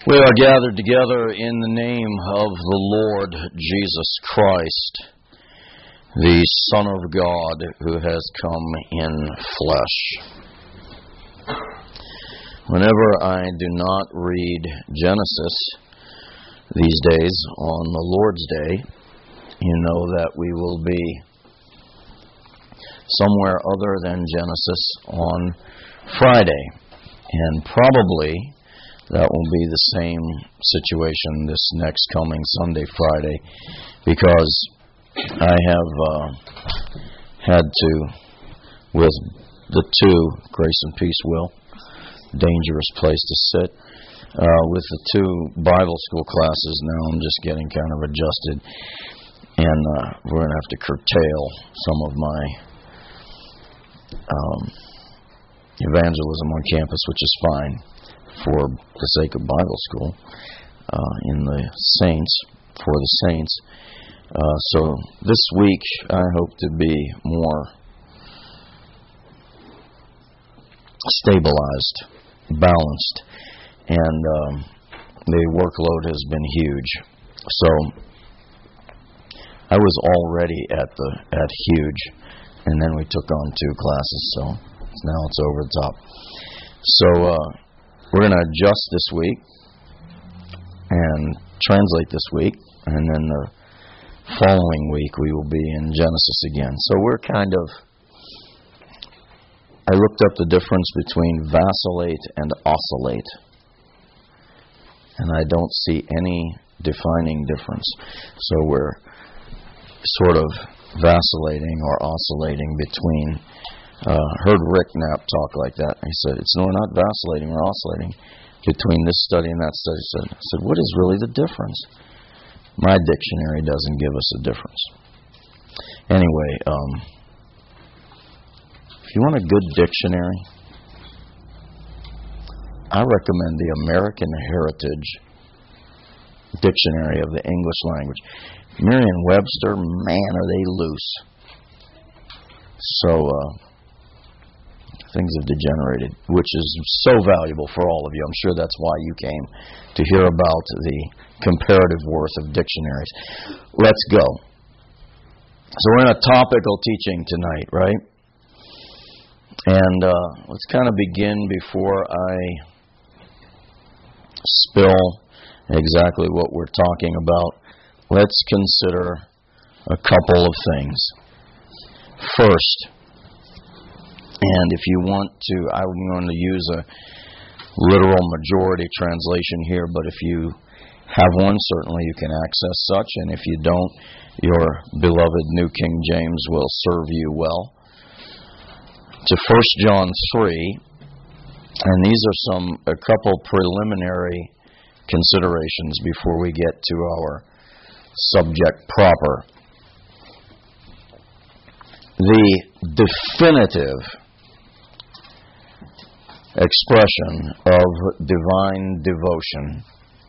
We are gathered together in the name of the Lord Jesus Christ, the Son of God who has come in flesh. Whenever I do not read Genesis these days on the Lord's Day, you know that we will be somewhere other than Genesis on Friday, and probably that will be the same situation this next coming Sunday, Friday, because I have had to, with the two, Grace and Peace, Will, dangerous place to sit, with the two Bible school classes now I'm just getting kind of adjusted, and we're going to have to curtail some of my evangelism on campus, which is fine for the sake of Bible school in the saints, for the saints. So this week I hope to be more stabilized, balanced, and the workload has been huge. So I was already at huge, and then we took on two classes, so now it's over the top. So we're going to adjust this week and translate this week, and then the following week we will be in Genesis again. So we're I looked up the difference between vacillate and oscillate, and I don't see any defining difference. So we're sort of vacillating or oscillating between. Heard Rick Knapp talk like that. He said, we're not vacillating, we're oscillating between this study and that study. I said, what is really the difference? My dictionary doesn't give us a difference. Anyway, if you want a good dictionary, I recommend the American Heritage Dictionary of the English Language. Merriam-Webster, man, are they loose. So, things have degenerated, which is so valuable for all of you. I'm sure that's why you came, to hear about the comparative worth of dictionaries. Let's go. So we're in a topical teaching tonight, right? And let's kind of begin before I spill exactly what we're talking about. Let's consider a couple of things. First, and if you want to, I'm going to use a literal majority translation here, but if you have one, certainly you can access such, and if you don't, your beloved New King James will serve you well. To 1 John 3, and these are a couple preliminary considerations before we get to our subject proper. The definitive expression of divine devotion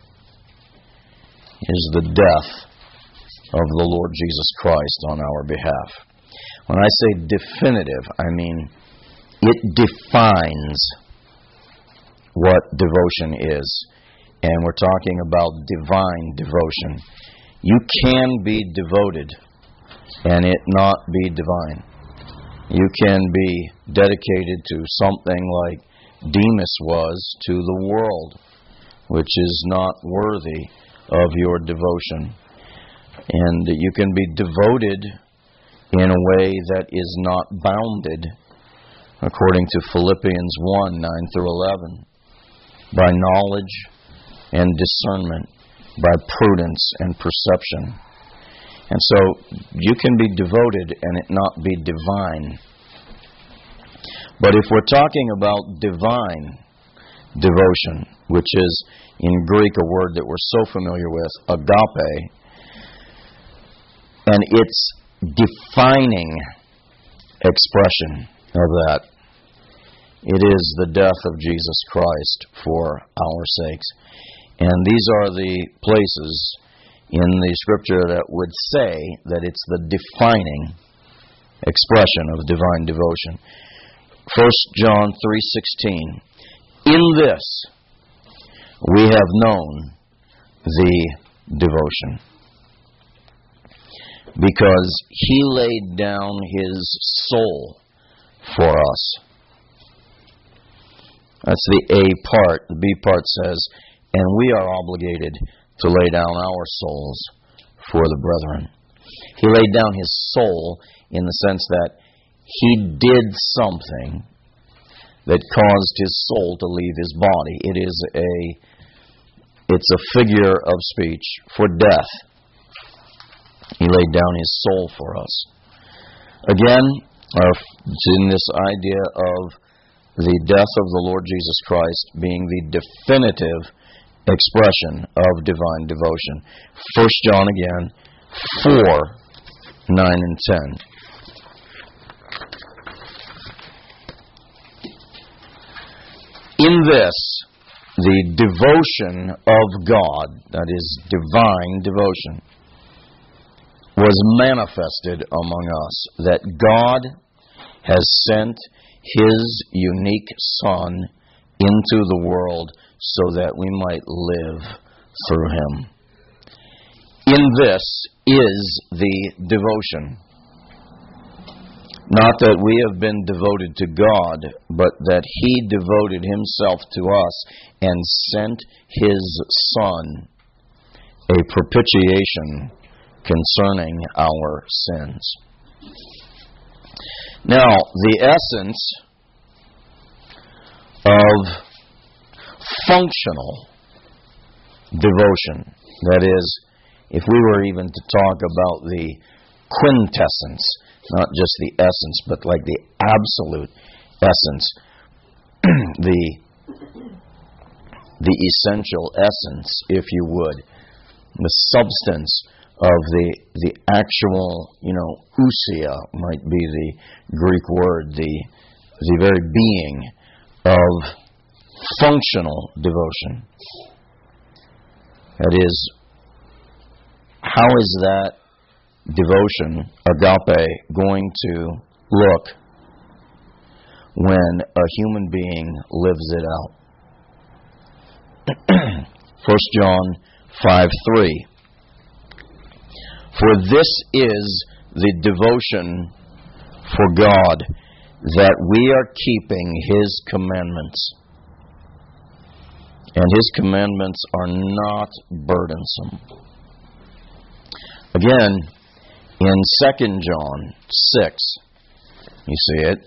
is the death of the Lord Jesus Christ on our behalf. When I say definitive, I mean it defines what devotion is. And we're talking about divine devotion. You can be devoted and it not be divine. You can be dedicated to something like Demas was to the world, which is not worthy of your devotion. And you can be devoted in a way that is not bounded, according to Philippians 1, 9 through 11, by knowledge and discernment, by prudence and perception. And so you can be devoted and it not be divine. But if we're talking about divine devotion, which is in Greek a word that we're so familiar with, agape, and its defining expression of that, it is the death of Jesus Christ for our sakes. And these are the places in the Scripture that would say that it's the defining expression of divine devotion. 1 John 3:16. In this we have known the devotion. Because He laid down His soul for us. That's the A part. The B part says, and we are obligated to lay down our souls for the brethren. He laid down His soul in the sense that He did something that caused His soul to leave His body. It's a figure of speech for death. He laid down His soul for us. Again, in this idea of the death of the Lord Jesus Christ being the definitive expression of divine devotion. 1 John again, 4, 9 and 10. In this, the devotion of God, that is divine devotion, was manifested among us, that God has sent His unique Son into the world so that we might live through Him. In this is the devotion. Not that we have been devoted to God, but that He devoted Himself to us and sent His Son, a propitiation concerning our sins. Now, the essence of functional devotion, that is, if we were even to talk about the quintessence, not just the essence, but like the absolute essence, the essential essence, if you would, the substance of the actual, ousia might be the Greek word, the very being of functional devotion. That is, how is that devotion, agape, going to look when a human being lives it out? 1 John 5:3. For this is the devotion for God, that we are keeping His commandments. And His commandments are not burdensome. Again, in 2 John 6, you see it.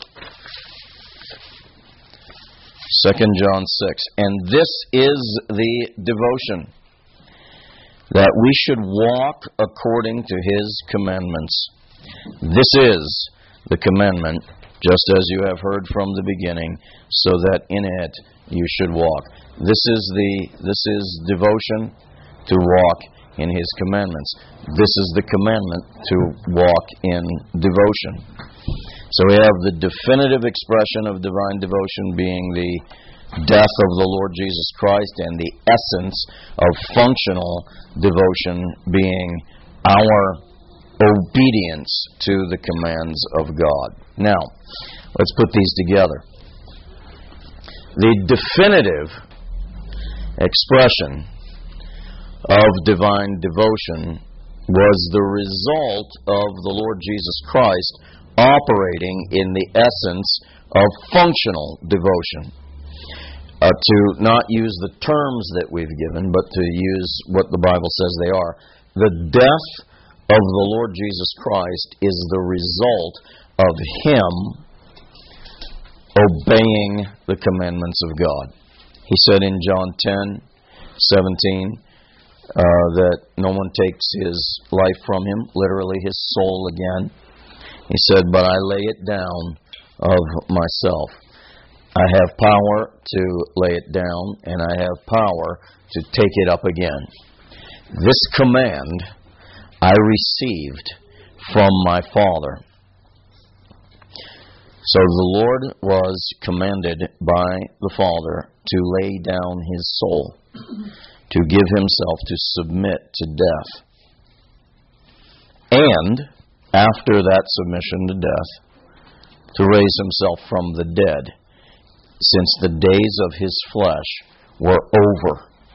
2 John 6. And this is the devotion, that we should walk according to His commandments. This is the commandment, just as you have heard from the beginning, so that in it you should walk. This is devotion, to walk in His commandments. This is the commandment, to walk in devotion. So we have the definitive expression of divine devotion being the death of the Lord Jesus Christ, and the essence of functional devotion being our obedience to the commands of God. Now, let's put these together. The definitive expression of divine devotion was the result of the Lord Jesus Christ operating in the essence of functional devotion. To not use the terms that we've given, but to use what the Bible says they are. The death of the Lord Jesus Christ is the result of Him obeying the commandments of God. He said in John 10:17 that no one takes His life from Him, literally His soul again. He said, but I lay it down of myself. I have power to lay it down, and I have power to take it up again. This command I received from my Father. So the Lord was commanded by the Father to lay down His soul, to give Himself to submit to death. And, after that submission to death, to raise Himself from the dead, since the days of His flesh were over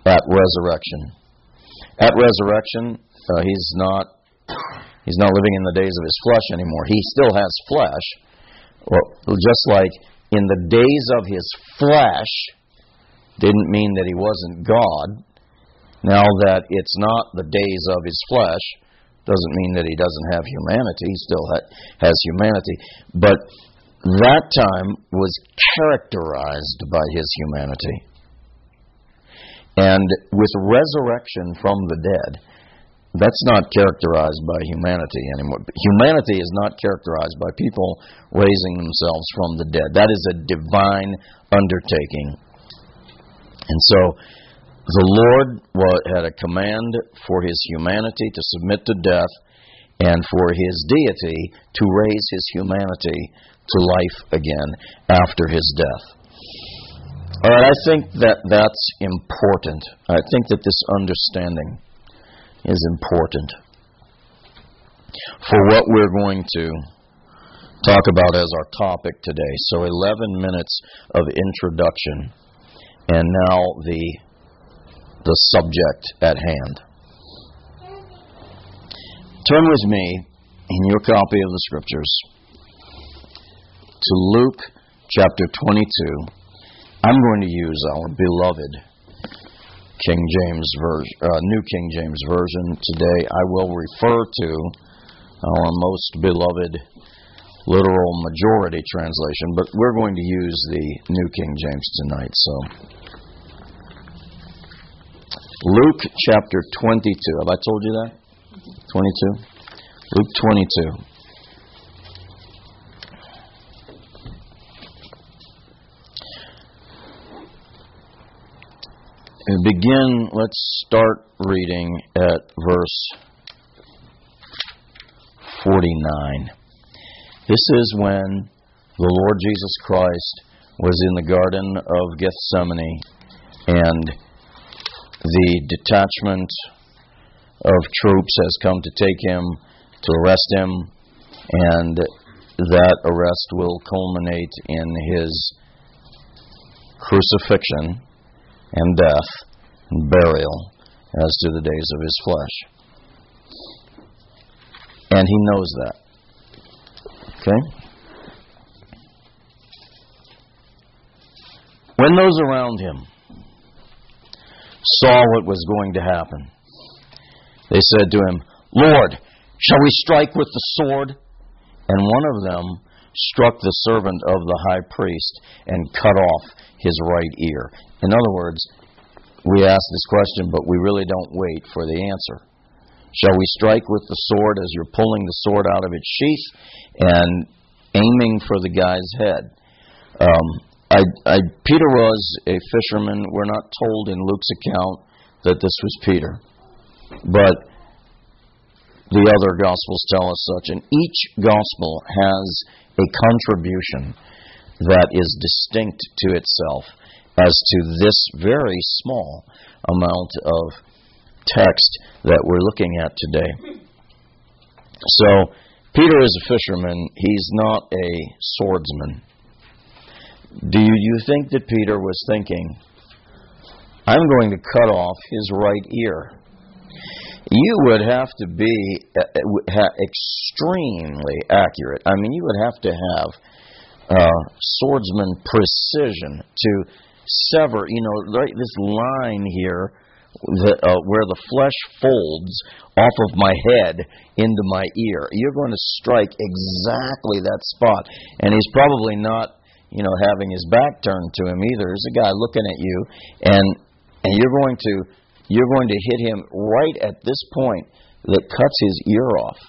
at resurrection. At resurrection, he's not living in the days of his flesh anymore. He still has flesh. Well, just like in the days of his flesh didn't mean that he wasn't God. Now that it's not the days of his flesh doesn't mean that he doesn't have humanity. He still has humanity. But that time was characterized by his humanity. And with resurrection from the dead, that's not characterized by humanity anymore. Humanity is not characterized by people raising themselves from the dead. That is a divine undertaking. And so the Lord had a command for his humanity to submit to death and for his deity to raise his humanity to life again after his death. All right, I think that's important. I think that this understanding is important for what we're going to talk about as our topic today. So 11 minutes of introduction, and now the subject at hand. Turn with me in your copy of the Scriptures to Luke chapter 22. I'm going to use our beloved King James version, New King James Version today. I will refer to our most beloved literal majority translation, but we're going to use the New King James tonight. So, Luke chapter 22. Have I told you that? 22? Luke 22. Let's start reading at verse 49. This is when the Lord Jesus Christ was in the Garden of Gethsemane, and the detachment of troops has come to take him, to arrest him, and that arrest will culminate in his crucifixion and death and burial as to the days of his flesh. And he knows that. Okay? When those around him saw what was going to happen, they said to him, "Lord, shall we strike with the sword?" And one of them struck the servant of the high priest and cut off his right ear. In other words, we ask this question, but we really don't wait for the answer. Shall we strike with the sword as you're pulling the sword out of its sheath and aiming for the guy's head? Peter was a fisherman. We're not told in Luke's account that this was Peter, but the other Gospels tell us such. And each Gospel has a contribution that is distinct to itself as to this very small amount of text that we're looking at today. So, Peter is a fisherman. He's not a swordsman. Do you think that Peter was thinking, I'm going to cut off his right ear? You would have to be extremely accurate. I mean, you would have to have swordsman precision to sever, right, this line here where the flesh folds off of my head into my ear. You're going to strike exactly that spot. And he's probably not, having his back turned to him either. There's a guy looking at you, and you're going to hit him right at this point that cuts his ear off.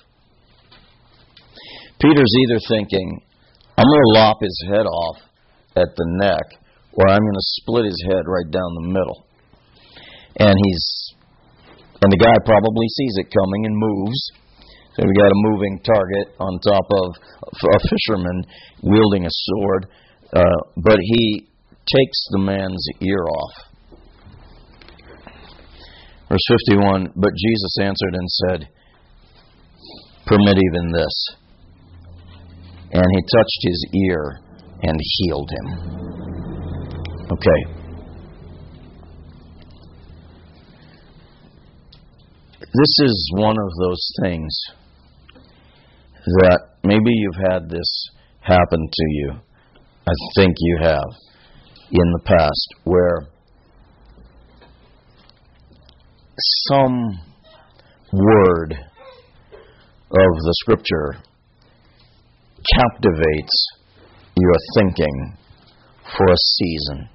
Peter's either thinking, I'm going to lop his head off at the neck, or I'm going to split his head right down the middle. And the guy probably sees it coming and moves. So we got a moving target on top of a fisherman wielding a sword, but he takes the man's ear off. Verse 51, but Jesus answered and said, permit even this. And he touched his ear and healed him. Okay. This is one of those things that maybe you've had this happen to you. I think you have in the past, where some word of the Scripture captivates your thinking for a season,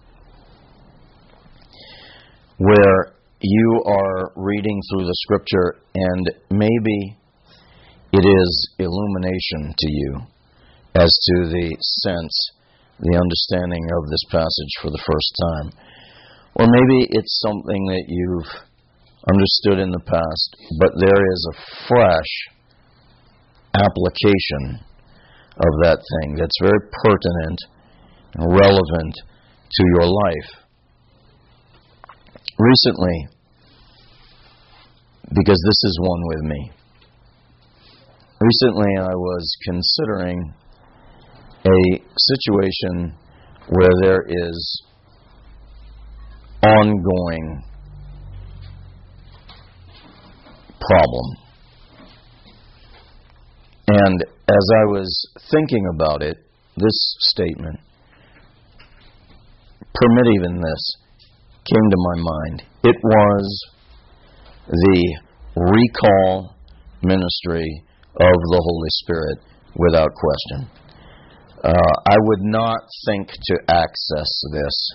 where you are reading through the Scripture and maybe it is illumination to you as to the sense, the understanding of this passage for the first time. Or maybe it's something that you've understood in the past, but there is a fresh application of that thing that's very pertinent and relevant to your life. Recently, because this is one with me, recently I was considering a situation where there is ongoing problem. And as I was thinking about it, this statement, permit even this, came to my mind. It was the recall ministry of the Holy Spirit without question. I would not think to access this.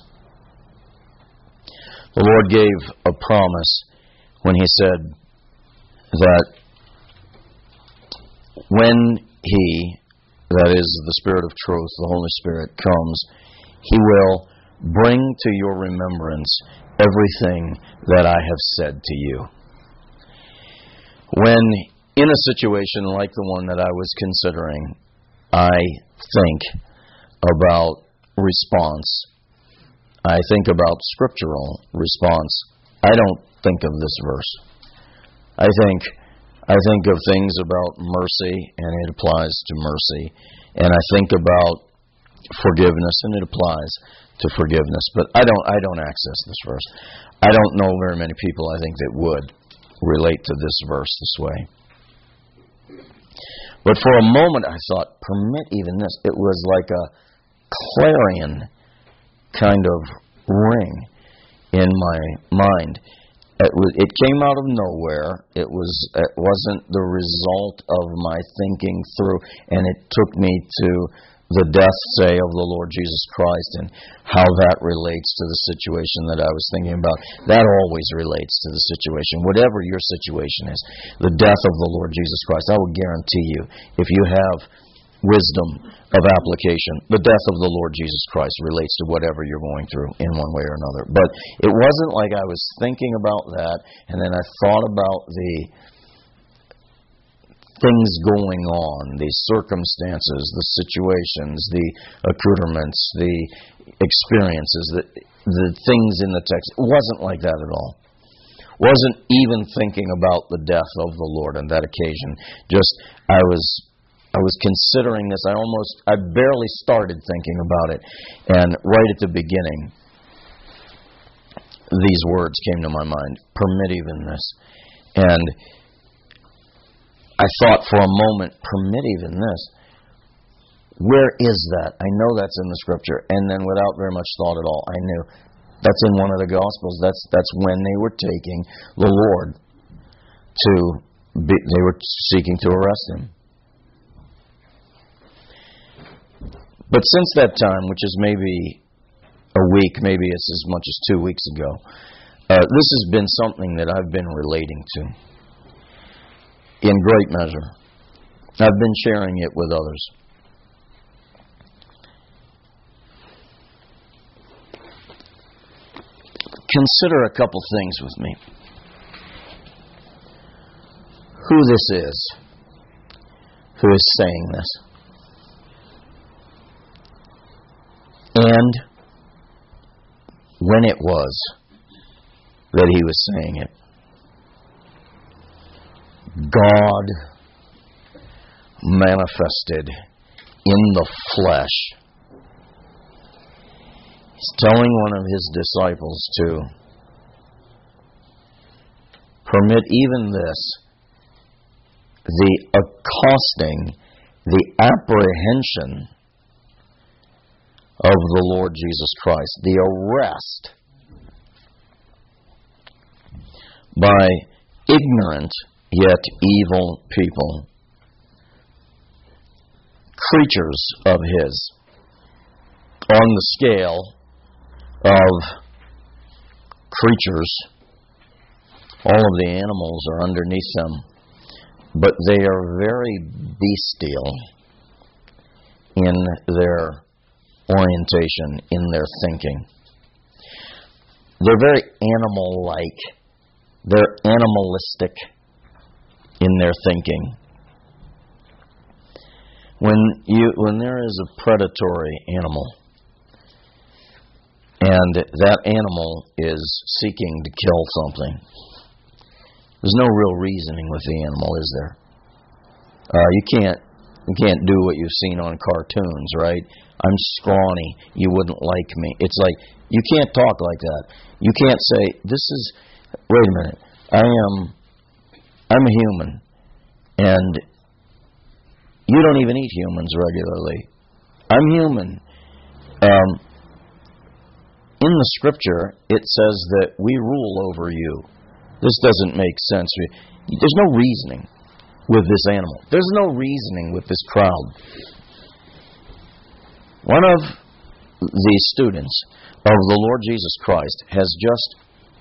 The Lord gave a promise when He said that when He, that is the Spirit of truth, the Holy Spirit, comes, He will bring to your remembrance everything that I have said to you. When in a situation like the one that I was considering, I think about response. I think about scriptural response. I don't think of this verse. I think of things about mercy, and it applies to mercy. And I think about forgiveness, and it applies to forgiveness. But I don't access this verse. I don't know very many people, I think, that would relate to this verse this way. But for a moment I thought, permit even this. It was like a clarion kind of ring in my mind. It came out of nowhere. It wasn't the result of my thinking through, and it took me to the death, say, of the Lord Jesus Christ and how that relates to the situation that I was thinking about. That always relates to the situation, whatever your situation is. The death of the Lord Jesus Christ, I will guarantee you, if you have wisdom of application, the death of the Lord Jesus Christ relates to whatever you're going through in one way or another. But it wasn't like I was thinking about that, and then I thought about the things going on, the circumstances, the situations, the accoutrements, the experiences, the things in the text. It wasn't like that at all. Wasn't even thinking about the death of the Lord on that occasion. Just, I was considering this. I barely started thinking about it. And right at the beginning, these words came to my mind. Permit even this. And I thought for a moment, permit even this. Where is that? I know that's in the Scripture. And then without very much thought at all, I knew that's in one of the Gospels. That's when they were taking the Lord they were seeking to arrest Him. But since that time, which is maybe a week, maybe it's as much as 2 weeks ago, this has been something that I've been relating to in great measure. I've been sharing it with others. Consider a couple things with me. Who this is, who is saying this. And when it was that he was saying it. God manifested in the flesh. He's telling one of his disciples to permit even this, the accosting, the apprehension of the Lord Jesus Christ, the arrest by ignorant yet evil people, creatures of His, on the scale of creatures. All of the animals are underneath them, but they are very bestial in their orientation, in their thinking. They're very animal-like. They're animalistic in their thinking. When there is a predatory animal, and that animal is seeking to kill something, there's no real reasoning with the animal, is there? You can't do what you've seen on cartoons, right? I'm scrawny, you wouldn't like me. It's like, you can't talk like that. You can't say, wait a minute, I'm a human, and you don't even eat humans regularly. I'm human. In the Scripture, it says that we rule over you. This doesn't make sense. There's no reasoning with this animal. There's no reasoning with this crowd. One of the students of the Lord Jesus Christ has just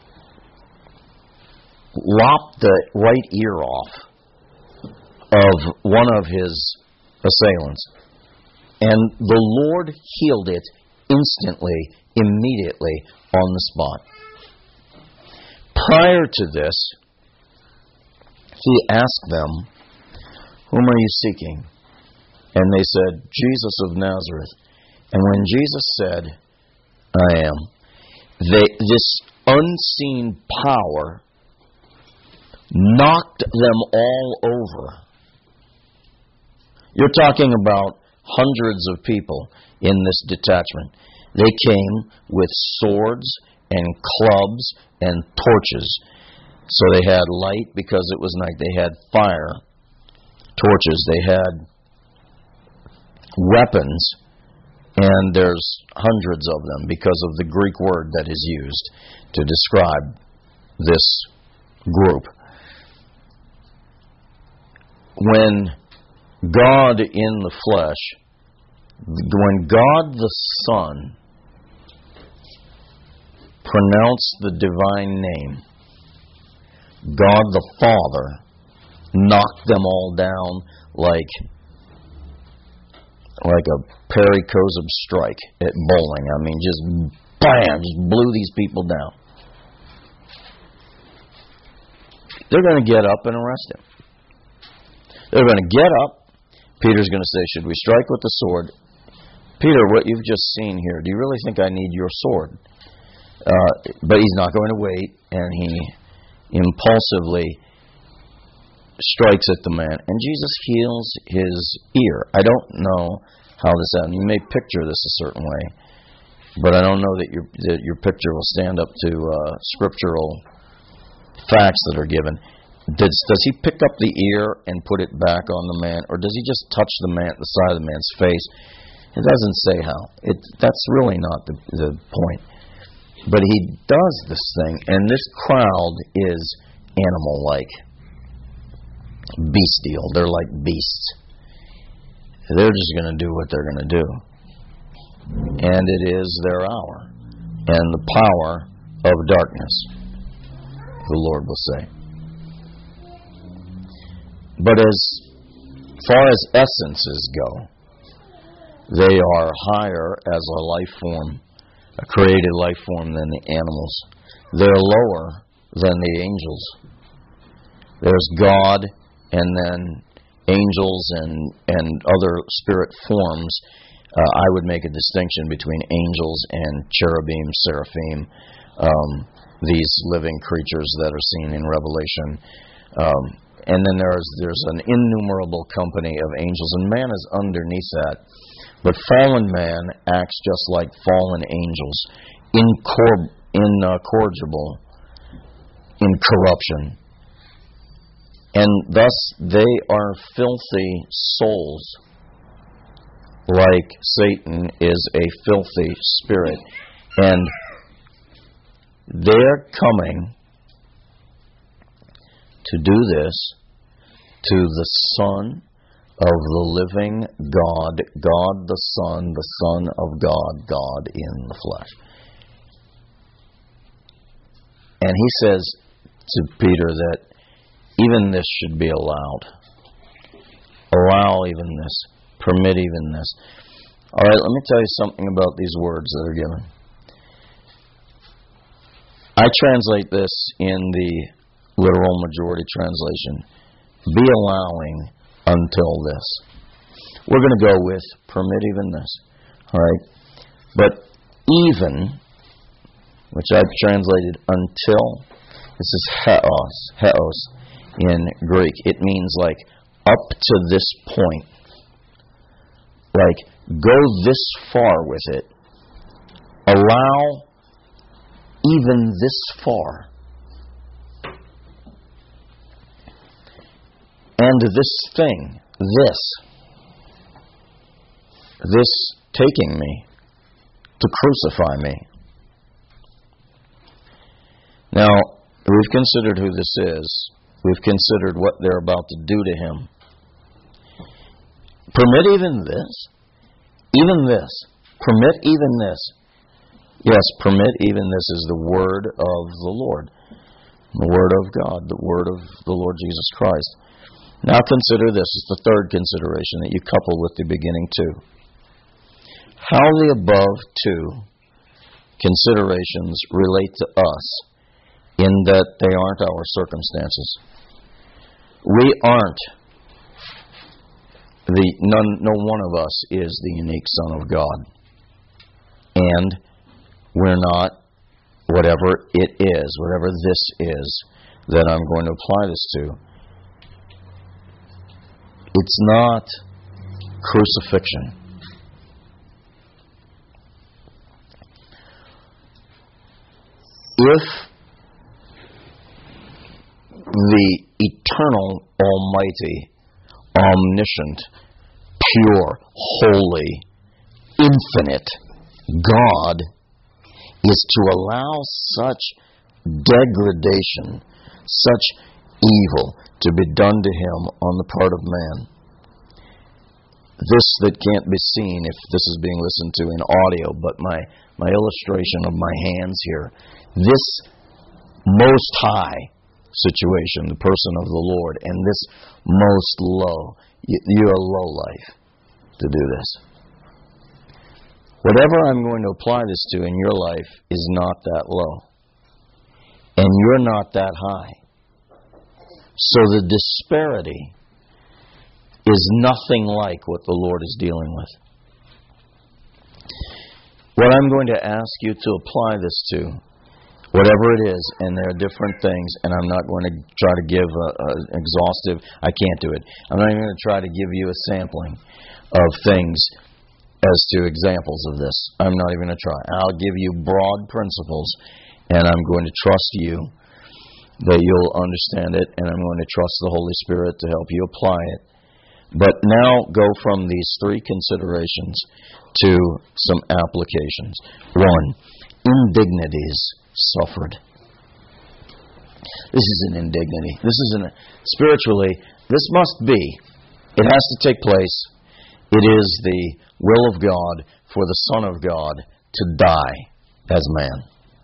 lopped the right ear off of one of his assailants. And the Lord healed it instantly, immediately, on the spot. Prior to this, He asked them, "Whom are you seeking?" And they said, "Jesus of Nazareth." And when Jesus said, "I am," this unseen power knocked them all over. You're talking about hundreds of people in this detachment. They came with swords and clubs and torches. So they had light because it was night. They had fire, torches. They had weapons. And there's hundreds of them because of the Greek word that is used to describe this group. When God in the flesh, when God the Son pronounced the divine name, God the Father knocked them all down like a Perry Kosub strike at bowling. I mean, just bam, just blew these people down. They're going to get up and arrest him. They're going to get up. Peter's going to say, "Should we strike with the sword?" "Peter, what you've just seen here, do you really think I need your sword?" But he's not going to wait, and he impulsively strikes at the man, and Jesus heals his ear. I don't know how this happened. You may picture this a certain way, but I don't know that your picture will stand up to scriptural facts that are given. Does he pick up the ear and put it back on the man, or does he just touch the side of the man's face? It doesn't say how. That's really not the point. But he does this thing, and this crowd is animal-like, bestial. They're like beasts. They're just going to do what they're going to do. And it is their hour, and the power of darkness, the Lord will say. But as far as essences go, they are higher as a life form, a created life form, than the animals. They're lower than the angels. There's God, and then angels and other spirit forms. I would make a distinction between angels and cherubim, seraphim, these living creatures that are seen in Revelation. And then there's an innumerable company of angels, and man is underneath that. But fallen man acts just like fallen angels, incorrigible in corruption, And thus they are filthy souls, like Satan is a filthy spirit. And they're coming to do this to the Son of the living God, God the Son of God, God in the flesh. And he says to Peter that even this should be allowed. Allow even this. Permit even this. All right, let me tell you something about these words that are given. I translate this in the literal majority translation. Be allowing until this. We're going to go with permit even this. All right? But even, which I've translated until, this is heos in Greek. It means like up to this point. Like go this far with it. Allow even this far. And this thing, this taking me to crucify me. Now, we've considered who this is. We've considered what they're about to do to him. Permit even this. Even this. Permit even this. Yes, permit even this is the word of the Lord. The word of God. The word of the Lord Jesus Christ. Now consider this. It's the third consideration that you couple with the beginning two. How the above two considerations relate to us in that they aren't our circumstances. We aren't no one of us is the unique Son of God. And we're not whatever it is, whatever this is that I'm going to apply this to. It's not crucifixion. If the eternal, almighty, omniscient, pure, holy, infinite God is to allow such degradation, such evil to be done to him on the part of man. This that can't be seen if this is being listened to in audio, but my illustration of my hands here, this most high situation, the person of the Lord, and this most low, you're a low life to do this. Whatever I'm going to apply this to in your life is not that low. And you're not that high. So the disparity is nothing like what the Lord is dealing with. What I'm going to ask you to apply this to, whatever it is, and there are different things, and I'm not going to try to give an exhaustive, I can't do it. I'm not even going to try to give you a sampling of things as to examples of this. I'm not even going to try. I'll give you broad principles, and I'm going to trust you that you'll understand it, and I'm going to trust the Holy Spirit to help you apply it. But now go from these three considerations to some applications. 1, indignities suffered. This is an indignity. This is spiritually, this must be. It has to take place. It is the will of God for the Son of God to die as man.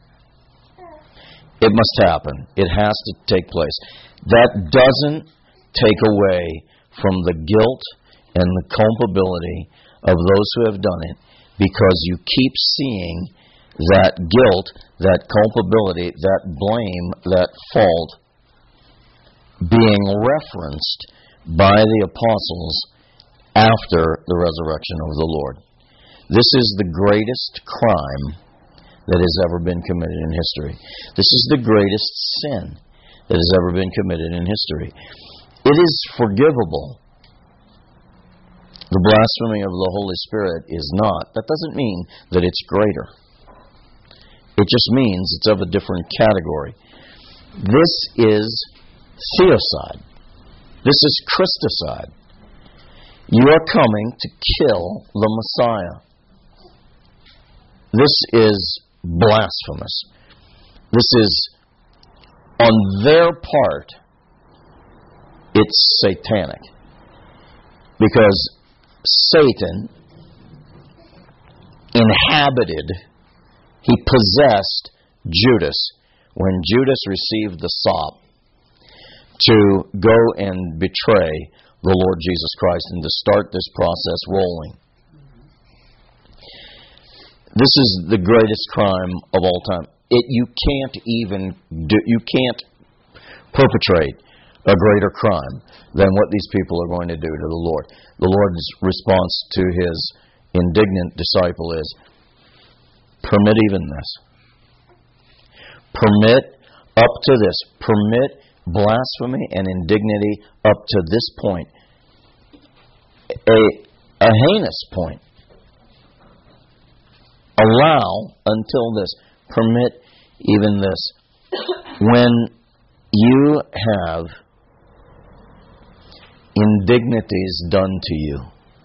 It must happen. It has to take place. That doesn't take away from the guilt and the culpability of those who have done it, because you keep seeing that guilt, that culpability, that blame, that fault being referenced by the apostles after the resurrection of the Lord. This is the greatest crime that has ever been committed in history. This is the greatest sin that has ever been committed in history. It is forgivable. The blasphemy of the Holy Spirit is not. That doesn't mean that it's greater. It just means it's of a different category. This is theocide. This is Christicide. You are coming to kill the Messiah. This is blasphemous. This is, on their part, it's satanic. Because Satan inhabited, he possessed Judas when Judas received the sop to go and betray the Lord Jesus Christ and to start this process rolling. This is the greatest crime of all time. You can't perpetrate a greater crime than what these people are going to do to the Lord. The Lord's response to His indignant disciple is, permit even this. Permit up to this. Permit blasphemy and indignity up to this point. A heinous point. Allow until this. Permit even this. When you have indignities done to you,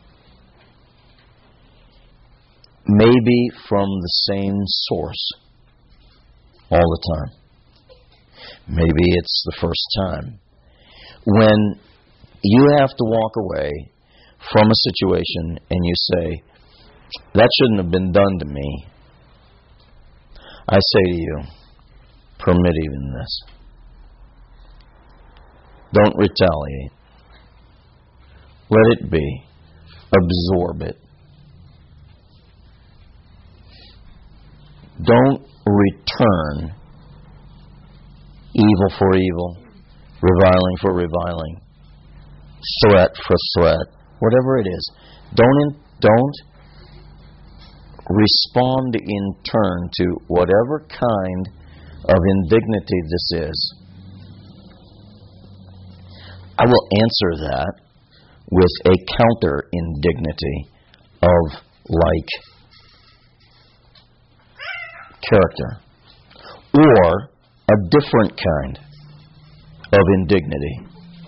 maybe from the same source all the time. Maybe it's the first time. When you have to walk away from a situation and you say, that shouldn't have been done to me, I say to you, permit even this. Don't retaliate. Let it be. Absorb it. Don't return evil for evil, reviling for reviling, threat for threat, whatever it is. Don't respond in turn to whatever kind of indignity this is. I will answer that with a counter indignity of like character, or a different kind of indignity.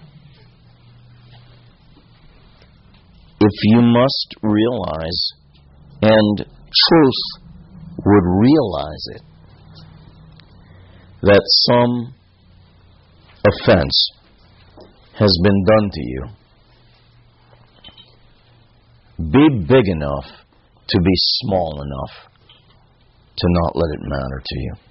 If you must realize, and truth would realize it, that some offense has been done to you, be big enough to be small enough to not let it matter to you.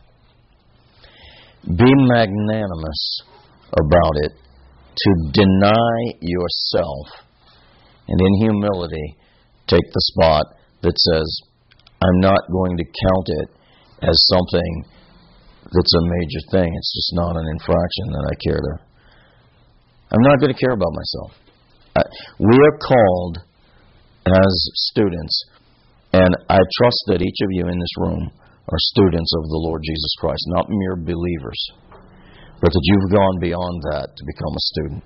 Be magnanimous about it, to deny yourself, and in humility take the spot that says, I'm not going to count it as something that's a major thing. It's just not an infraction that I care to. I'm not going to care about myself. We are called as students, and I trust that each of you in this room are students of the Lord Jesus Christ, not mere believers, but that you've gone beyond that to become a student.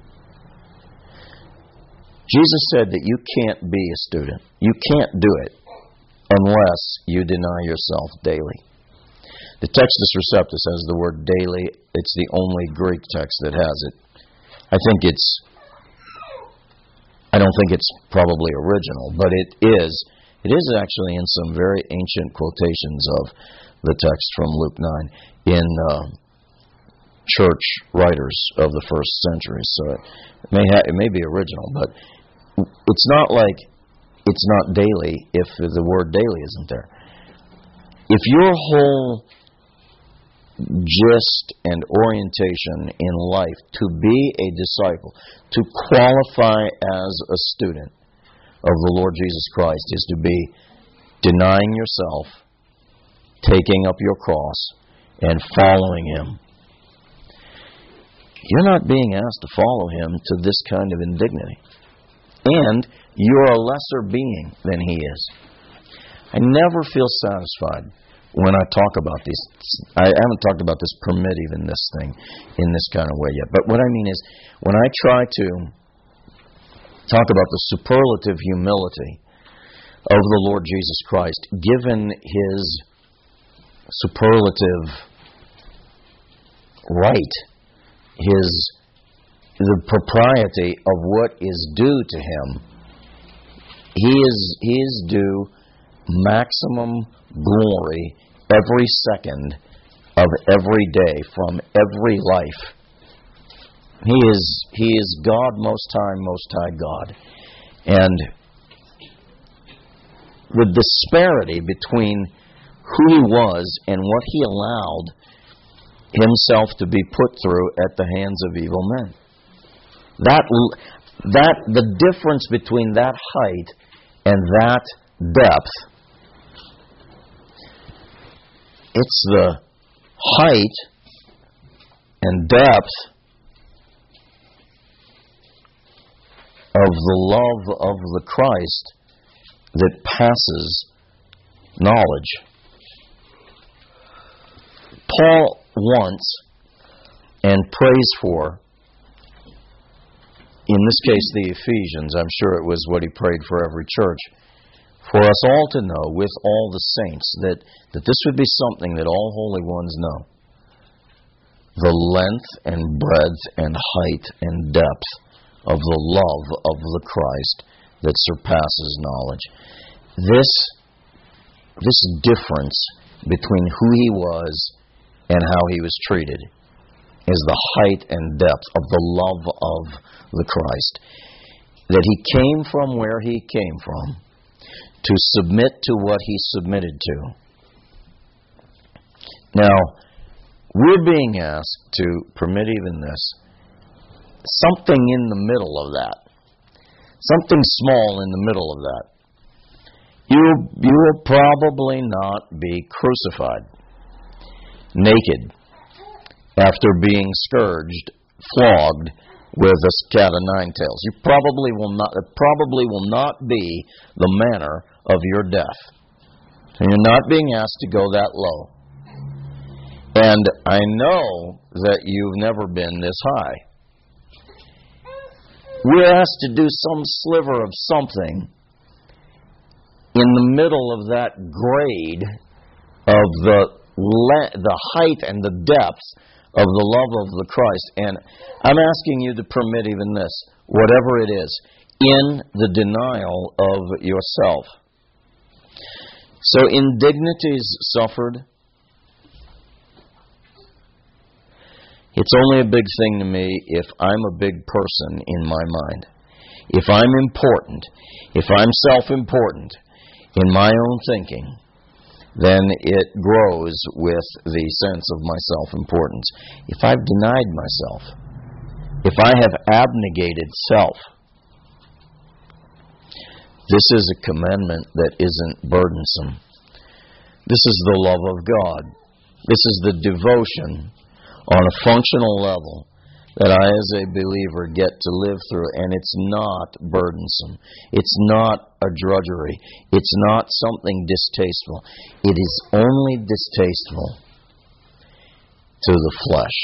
Jesus said that you can't be a student. You can't do it unless you deny yourself daily. The Textus Receptus has the word daily. It's the only Greek text that has it. I don't think it's probably original, but it is actually in some very ancient quotations of the text from Luke 9 in church writers of the first century. So it may be original, but it's not like it's not daily if the word daily isn't there. If your whole gist and orientation in life to be a disciple, to qualify as a student of the Lord Jesus Christ, is to be denying yourself, taking up your cross, and following Him. You're not being asked to follow Him to this kind of indignity. And you're a lesser being than He is. I never feel satisfied when I talk about these. I haven't talked about this permit even this thing in this kind of way yet. But what I mean is, when I try to talk about the superlative humility of the Lord Jesus Christ, given His superlative right, His the propriety of what is due to him. He is due maximum glory every second of every day from every life. He is God, Most High God. And the disparity between who he was and what he allowed himself to be put through at the hands of evil men. The difference between that height and that depth, it's the height and depth of the love of the Christ that passes knowledge. Paul wants and prays for, in this case the Ephesians, I'm sure it was what he prayed for every church, for us all to know with all the saints that this would be something that all holy ones know. The length and breadth and height and depth of the love of the Christ that surpasses knowledge. This difference between who he was and how he was treated is the height and depth of the love of the Christ. That he came from where he came from to submit to what he submitted to. Now, we're being asked to permit even this, something in the middle of that. Something small in the middle of that. You will probably not be crucified naked after being scourged, flogged with a cat of nine tails. You probably will not. It probably will not be the manner of your death. So you're not being asked to go that low. And I know that you've never been this high. We're asked to do some sliver of something in the middle of that grade of the height and the depth of the love of the Christ. And I'm asking you to permit even this, whatever it is, in the denial of yourself. So indignities suffered. It's only a big thing to me if I'm a big person in my mind. If I'm important, if I'm self-important in my own thinking, then it grows with the sense of my self-importance. If I've denied myself, if I have abnegated self, this is a commandment that isn't burdensome. This is the love of God. This is the devotion on a functional level that I as a believer get to live through, and it's not burdensome. It's not a drudgery. It's not something distasteful. It is only distasteful to the flesh.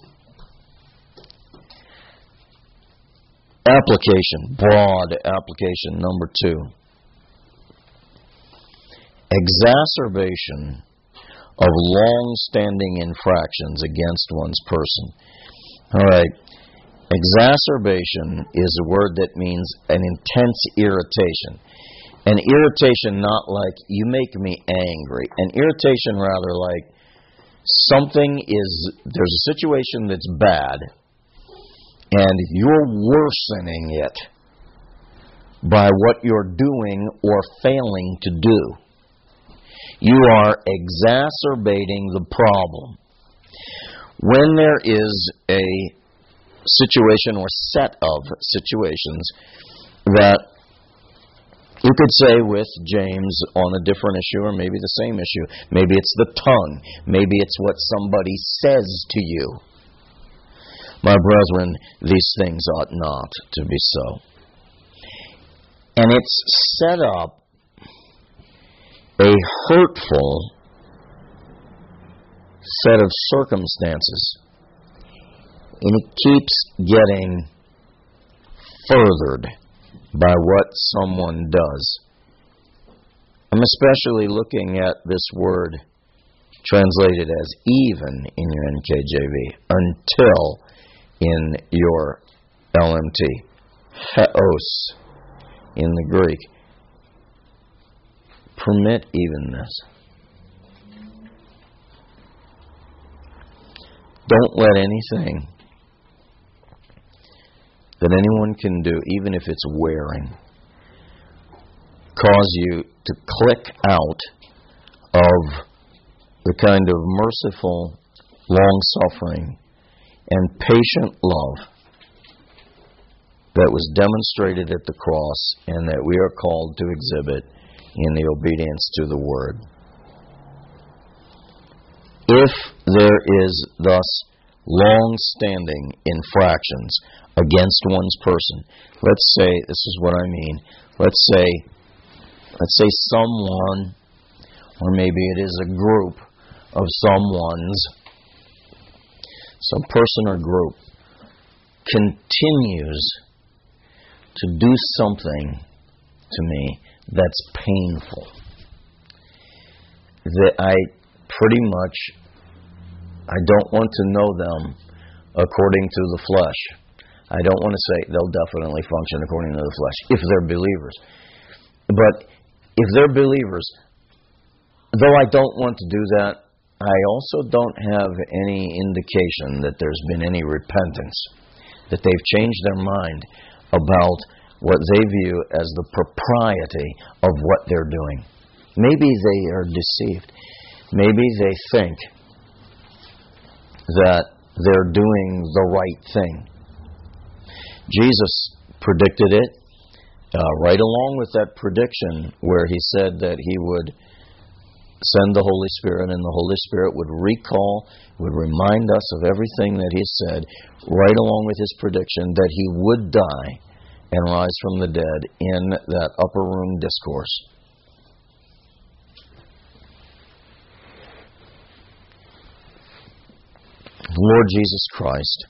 Application, broad application, number 2. Exacerbation of long-standing infractions against one's person. All right. Exacerbation is a word that means an intense irritation. An irritation not like, you make me angry. An irritation rather like, there's a situation that's bad, and you're worsening it by what you're doing or failing to do. You are exacerbating the problem. When there is a situation or set of situations that you could say with James on a different issue or maybe the same issue. Maybe it's the tongue. Maybe it's what somebody says to you. My brethren, these things ought not to be so. And it's set up a hurtful set of circumstances. And it keeps getting furthered by what someone does. I'm especially looking at this word translated as even in your NKJV, until in your LMT. Theos in the Greek. Permit even this. Don't let anything that anyone can do, even if it's wearing, cause you to click out of the kind of merciful, long-suffering, and patient love that was demonstrated at the cross and that we are called to exhibit in the obedience to the Word. If there is thus long-standing infractions against one's person, let's say, this is what I mean, let's say someone, or maybe it is a group of someone's, some person or group continues to do something to me that's painful, that I pretty much, I don't want to know them according to the flesh. I don't want to say they'll definitely function according to the flesh, if they're believers. But if they're believers, though I don't want to do that, I also don't have any indication that there's been any repentance, that they've changed their mind about what they view as the propriety of what they're doing. Maybe they are deceived. Maybe they think that they're doing the right thing. Jesus predicted it right along with that prediction where he said that he would send the Holy Spirit, and the Holy Spirit would recall, would remind us of everything that he said, right along with his prediction that he would die and rise from the dead in that upper room discourse. Lord Jesus Christ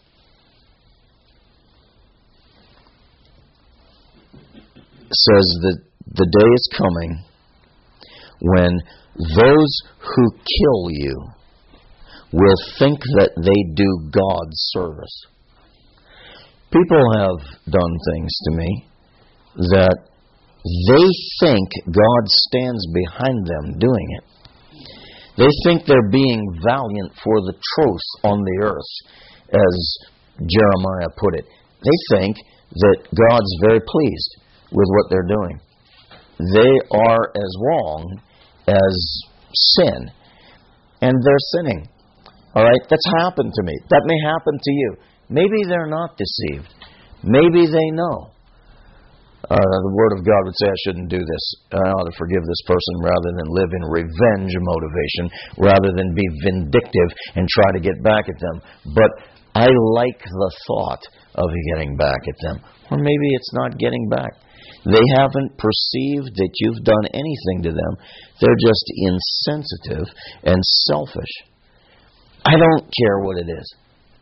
says that the day is coming when those who kill you will think that they do God's service. People have done things to me that they think God stands behind them doing it. They think they're being valiant for the truth on the earth, as Jeremiah put it. They think that God's very pleased with what they're doing. They are as wrong as sin, and they're sinning. All right, that's happened to me. That may happen to you. Maybe they're not deceived. Maybe they know. The Word of God would say, I shouldn't do this. I ought to forgive this person rather than live in revenge motivation, rather than be vindictive and try to get back at them. But I like the thought of getting back at them. Or maybe it's not getting back. They haven't perceived that you've done anything to them. They're just insensitive and selfish. I don't care what it is.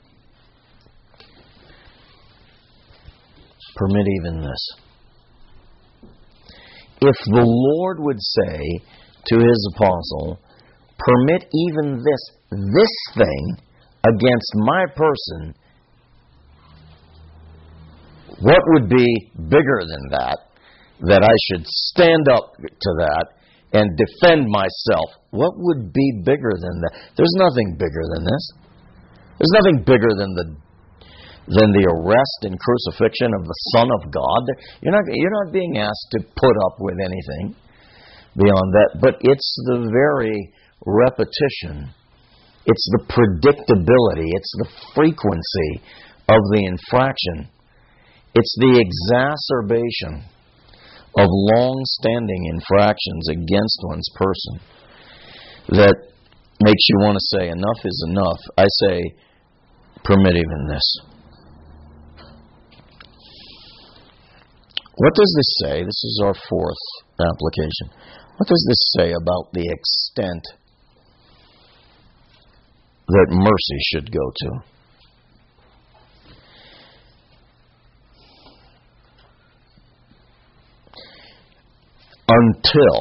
Permit even this. If the Lord would say to his apostle, permit even this thing against my person, what would be bigger than that I should stand up to that and defend myself? What would be bigger than that? There's nothing bigger than this. There's nothing bigger than the arrest and crucifixion of the Son of God. You're not being asked to put up with anything beyond that, but it's the very repetition, it's the predictability, it's the frequency of the infraction, it's the exacerbation of long-standing infractions against one's person that makes you want to say, enough is enough. I say, permit even this. What does this say? This is our fourth application. What does this say about the extent that mercy should go to? Until,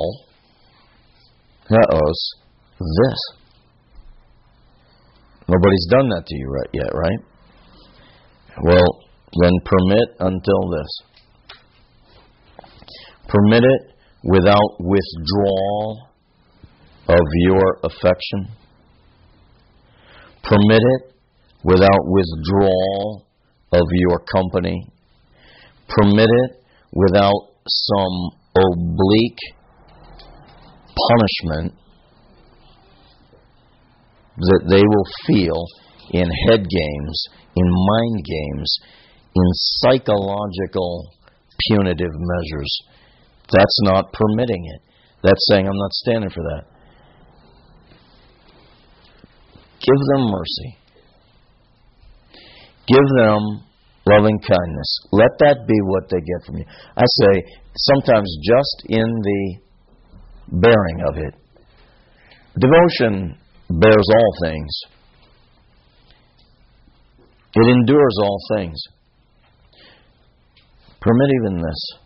this. Nobody's done that to you yet, right? Well, Then permit until this. Permit it without withdrawal of your affection. Permit it without withdrawal of your company. Permit it without some oblique punishment that they will feel in head games, in mind games, in psychological punitive measures. That's not permitting it. That's saying, I'm not standing for that. Give them mercy. Give them loving kindness. Let that be what they get from you. I say, sometimes just in the bearing of it. Devotion bears all things. It endures all things. Permit even this.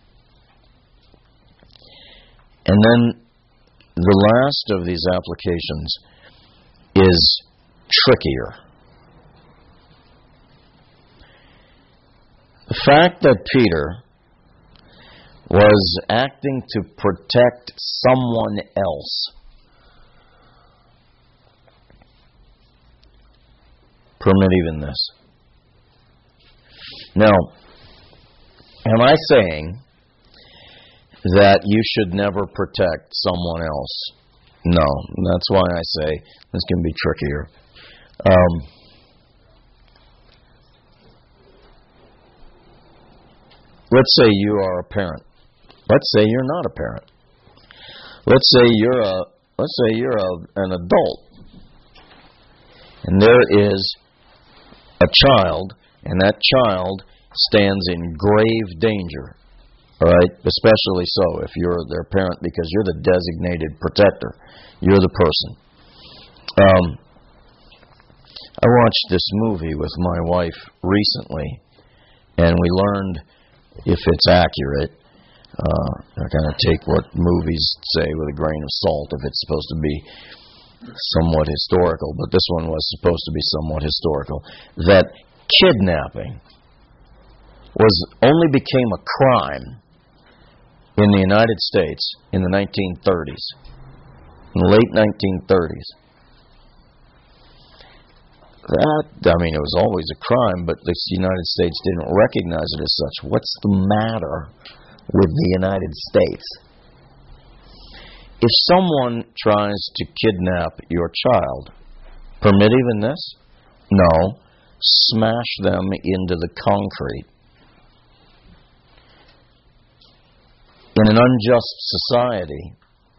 And then the last of these applications is trickier. The fact that Peter was acting to protect someone else. Permit even this. Now, am I saying that you should never protect someone else? No. That's why I say this can be trickier. Let's say you are a parent. Let's say you're not a parent. Let's say you're an adult, and there is a child, and that child stands in grave danger. All right, especially so if you're their parent, because you're the designated protector. You're the person. I watched this movie with my wife recently, and we learned, if it's accurate, I kind of take what movies say with a grain of salt if it's supposed to be somewhat historical, but this one was supposed to be somewhat historical, that kidnapping only became a crime in the United States in the 1930s, in the late 1930s. It was always a crime, but the United States didn't recognize it as such. What's the matter with the United States? If someone tries to kidnap your child, permit even this? No. Smash them into the concrete. In an unjust society,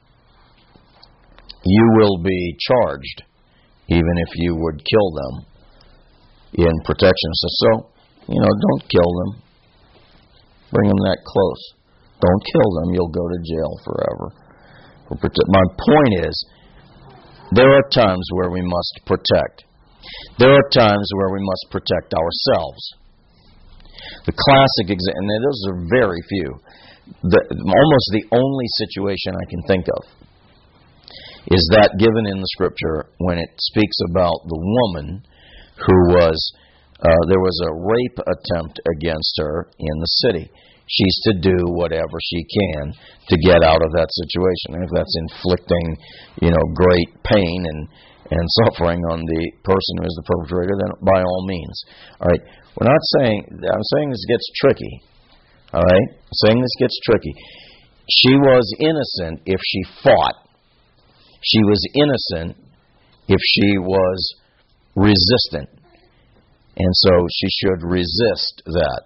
you will be charged, even if you would kill them in protection. So, don't kill them. Bring them that close. Don't kill them. You'll go to jail forever. My point is, there are times where we must protect. There are times where we must protect ourselves. The classic example, and those are very few, almost the only situation I can think of is that given in the Scripture when it speaks about the woman who there was a rape attempt against her in the city. She's to do whatever she can to get out of that situation. And if that's inflicting, great pain and suffering on the person who is the perpetrator, then by all means. All right. I'm saying this gets tricky. All right? I'm saying this gets tricky. She was innocent if she fought. She was innocent if she was resistant. And so she should resist that.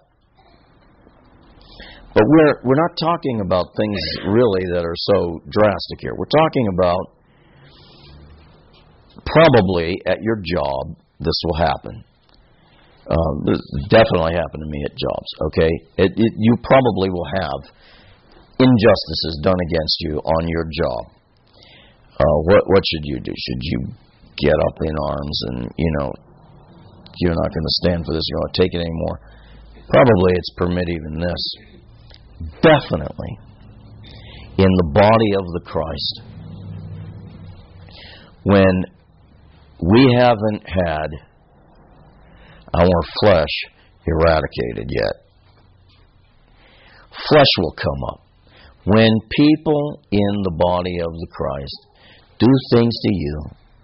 But we're not talking about things really that are so drastic here. We're talking about probably at your job this will happen. This definitely happened to me at jobs, okay? You probably will have injustices done against you on your job. What should you do? Should you get up in arms and, you're not going to stand for this, you don't want to take it anymore? Probably it's permit even this. Definitely, in the body of the Christ, when we haven't had our flesh eradicated yet. Flesh will come up. When people in the body of the Christ do things to you,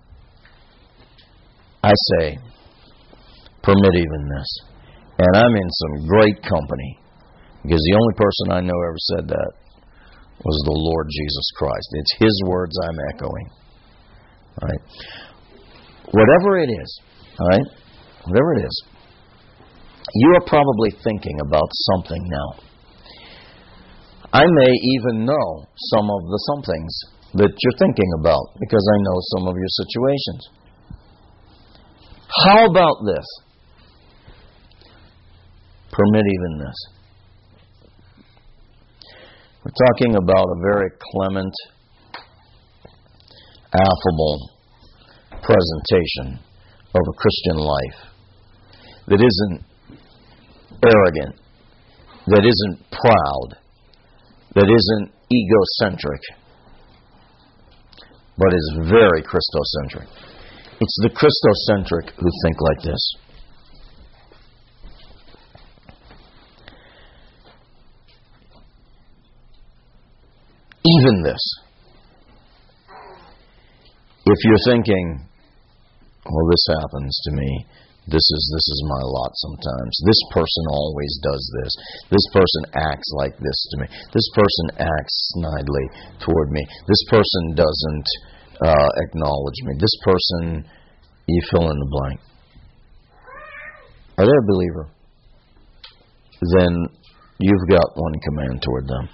I say, permit even this. And I'm in some great company, because the only person I know ever said that was the Lord Jesus Christ. It's His words I'm echoing. All right? Whatever it is, all right? Whatever it is, you are probably thinking about something now. I may even know some of the somethings that you're thinking about, because I know some of your situations. How about this? Permit even this. We're talking about a very clement, affable presentation of a Christian life that isn't arrogant, that isn't proud, that isn't egocentric, but is very Christocentric. It's the Christocentric who think like this. Even this. If you're thinking, well, this happens to me, this is my lot sometimes. This person always does this. This person acts like this to me. This person acts snidely toward me. This person doesn't acknowledge me. This person, you fill in the blank. Are they a believer? Then you've got one command toward them.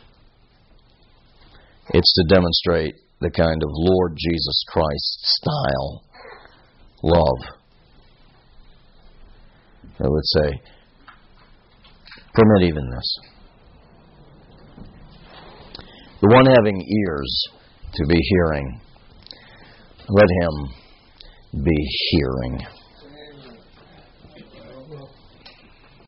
It's to demonstrate the kind of Lord Jesus Christ style love. I would say, permit even this. The one having ears to be hearing, let him be hearing.